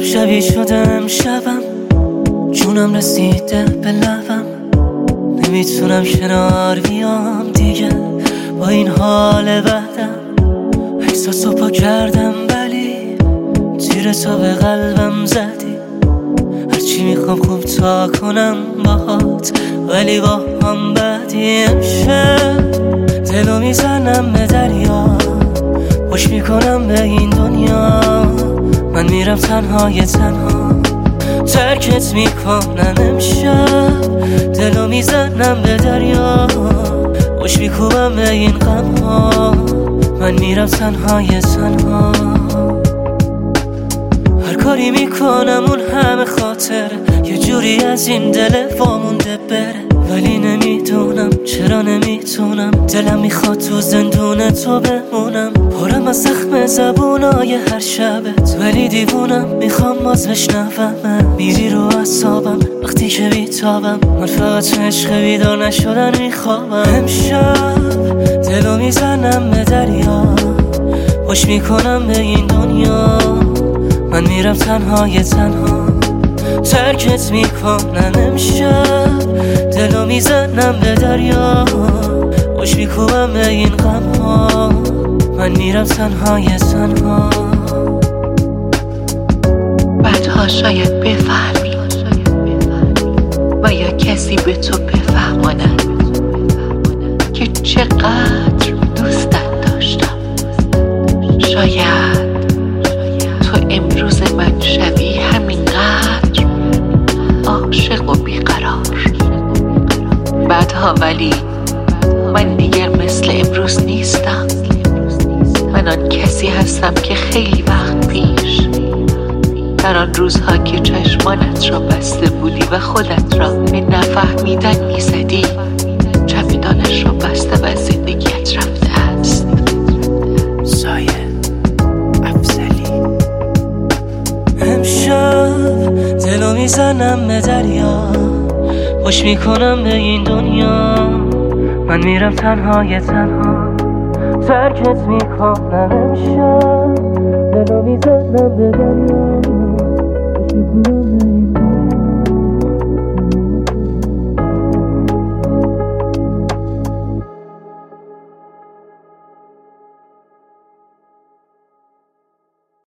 شبی شده امشبم، جونم رسیده به لبم، نمیتونم کنار بیام دیگه با این حال بعدم. احساسو پا کردم ولی تیر تو به قلبم زدی. هرچی میخوام خوب تا کنم باهات ولی با هم بدی. امشب دلو میزنم به دریا، خوش میکنم به این دنیا. من میرم تنهای تنها ترکت میکنم. امشب دلو میزنم به دریا، خوش میکنم به این غم ها. من میرم تنهای تنها. هر کاری میکنم اون همه خاطر یه جوری از این دل وامونده بره، ولی نمیدونم چرا نمیتونم. دلم میخواد تو زندون تو بمونم، پرم از زخم زبونای هر شبت، ولی دیوونم میخوام باز بشنوم. میری رو اعصابم وقتی که بیتابم، من فقط عشق بیدار نشدن میخوابم. امشب دلو میزنم به دریا، خوش میکنم به این دنیا. من میرم تنهای تنها ترکت میکنم. امشب دلو میزنم به دریا، خوش میکنم به این غم ها. من میرم تنهای تنها. بعدها شاید بفهمی و یا کسی به تو بفهماند که چقدر دوستت داشتم. شاید تو امروز من شبی همینقدر عاشق و بیقرار. بعدها ولی من دیگر مثل امروز نیستم. من آن کسی هستم که خیلی وقت پیش در آن روزها که چشمانت را بسته بودی و خودت را به نفهمیدن میزدی، چمدانش را بسته و از زندگیت رفته است. سایه افضلی. امشب دلو میزنم به دریا، خوش میکنم به این دنیا. من میرم تنهای تنها ترکت میکنم. امشب دلو میزنم به دریا، خوش میکنم به این دنیا.